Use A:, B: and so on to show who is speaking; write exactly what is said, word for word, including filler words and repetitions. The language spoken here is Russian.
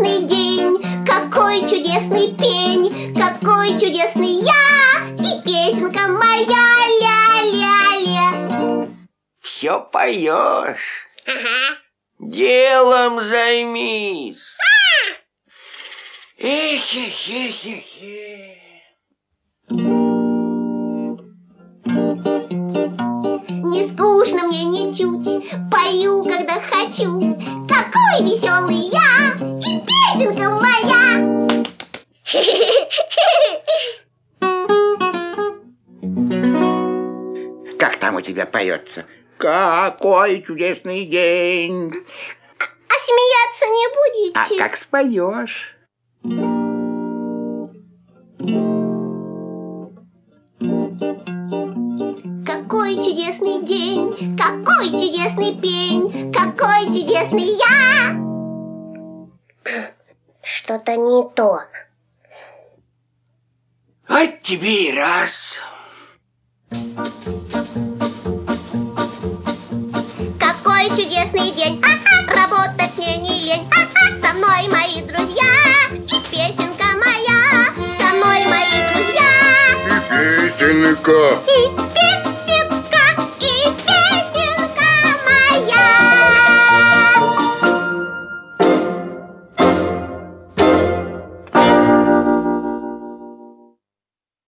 A: чудесный день, какой чудесный пень, какой чудесный я, и песенка моя ля-ля-ля.
B: Все поешь.
A: Ага.
B: Делом займись. Эх, эх, эх, эх, эх.
A: Не скучно мне ничуть, пою, когда хочу. Какой веселый я, и песенка моя.
C: Как там у тебя поется? Какой чудесный день.
A: А, а смеяться не будете?
C: А как споешь?
A: Какой чудесный день, какой чудесный пень, какой чудесный я. Что-то не то.
B: Вот тебе и раз.
A: Какой чудесный день, а-а, работать мне не лень, а-а, со мной мои друзья, и песенка моя, со мной мои друзья.
C: И песенка.
A: И песенка.